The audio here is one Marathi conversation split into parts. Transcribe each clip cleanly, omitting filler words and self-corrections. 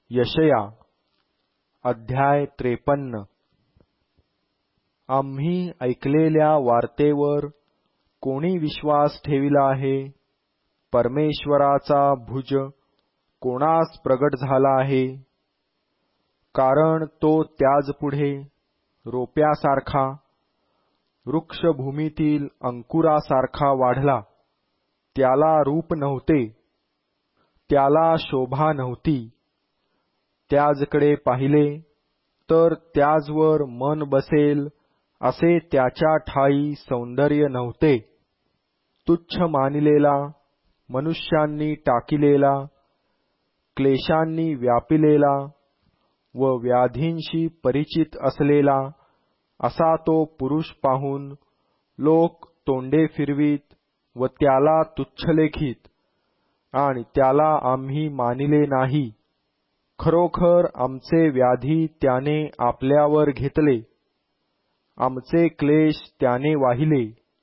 यशया अध्याय 53. आम्ही ऐकलेल्या वार्तेवर कोणी विश्वास ठेविला आहे? परमेश्वराचा भुज कोणास प्रगट झाला आहे? कारण तो त्याजपुढे रोप्यासारखा, वृक्षभूमीतील अंकुरासारखा वाढला. त्याला रूप नव्हते, त्याला शोभा नव्हती. त्याजकडे पाहिले तर त्याजवर मन बसेल असे त्याच्या ठायी सौंदर्य नव्हते. तुच्छ मानिलेला, मनुष्यांनी टाकिलेला, क्लेशांनी व्यापिलेला व व्याधींशी परिचित असलेला असा तो पुरुष पाहून लोक तोंडे फिरवीत व त्याला तुच्छ लेखीत, आणि त्याला आम्ही मानिले नाही. खरोखर आमचे व्याधी त्याने आपल्यावर घेतले, आमचे क्लेश त्याने वाहिले.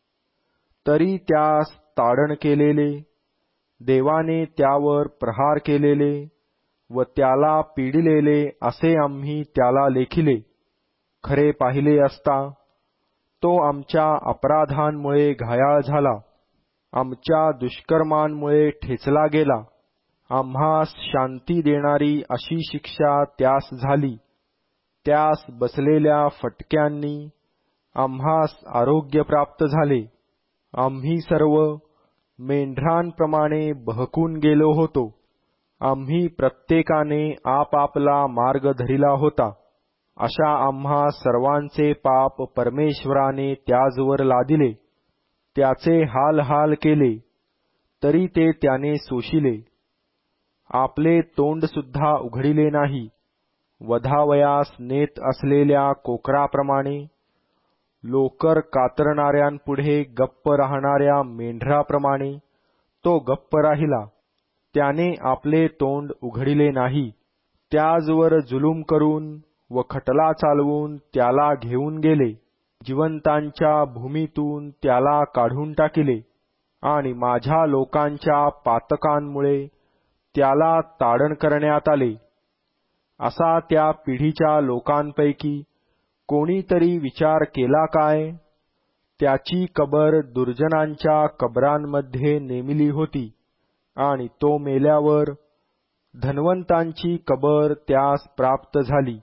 तरी त्यास ताडण केलेले, देवाने त्यावर प्रहार केलेले व त्याला पिडिलेले असे आम्ही त्याला लेखिले. खरे पाहिले असता तो आमच्या अपराधांमुळे घायाळ झाला, आमच्या दुष्कर्मांमुळे ठेचला गेला. आम्हास शांती देणारी अशी शिक्षा त्यास झाली. त्यास बसलेल्या फटक्यांनी आम्हास आरोग्य प्राप्त झाले. आम्ही सर्व मेंढरांप्रमाणे बहकून गेलो होतो. आम्ही प्रत्येकाने आपापला मार्ग धरिला होता. अशा आम्हा सर्वांचे पाप परमेश्वराने त्याजवर लादिले. त्याचे हाल हाल केले, तरी ते त्याने सोशिले. आपले तोंड सुद्धा उघडिले नाही. वधावयास नेत असलेल्या कोकराप्रमाणे, लोकर कातरणाऱ्यांपुढे गप्प राहणाऱ्या मेंढराप्रमाणे तो गप्प राहिला. त्याने आपले तोंड उघडिले नाही. त्याजवर जुलूम करून व खटला चालवून त्याला घेऊन गेले. जिवंतांच्या भूमीतून त्याला काढून टाकिले, आणि माझ्या लोकांच्या पातकांमुळे त्याला ताडण करण्यात आले. असा त्या पिढीच्या लोकांपैकी कोणीतरी विचार केला काय? त्याची कबर दुर्जनांच्या कबरांमध्ये नेमिली होती, आणि तो मेल्यावर धनवंतांची कबर त्यास प्राप्त झाली.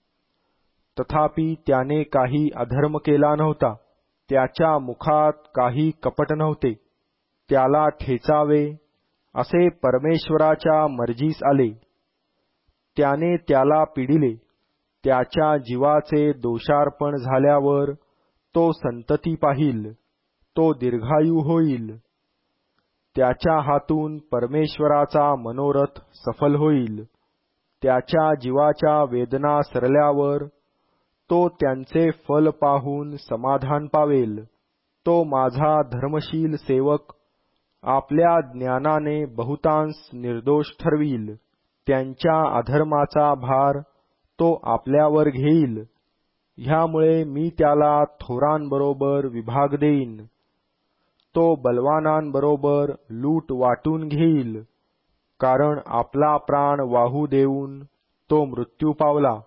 तथापि त्याने काही अधर्म केला नव्हता, त्याच्या मुखात काही कपट नव्हते. त्याला ठेचावे असे परमेश्वराच्या मर्जीस आले. त्याने त्याला पिडिले. त्याच्या जीवाचे दोषार्पण झाल्यावर तो संतती पाहिल, तो दीर्घायू होईल. त्याच्या हातून परमेश्वराचा मनोरथ सफल होईल. त्याच्या जीवाच्या वेदना सरल्यावर तो त्यांचे फल पाहून समाधान पावेल. तो माझा धर्मशील सेवक आपल्या ज्ञानाने बहुतांश निर्दोष ठरवील. त्यांच्या अधर्माचा भार तो आपल्यावर घेईल. ह्यामुळे मी त्याला थोरांबरोबर विभाग देईन. तो बलवानांबरोबर लूट वाटून घेईल, कारण आपला प्राण वाहू देऊन तो मृत्यू पावला.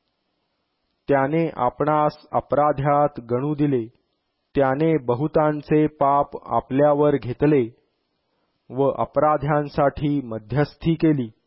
त्याने आपणास अपराध्यात गणू दिले. त्याने बहुतांचे पाप आपल्यावर घेतले व अपराध्यांसाठी मध्यस्थी केली.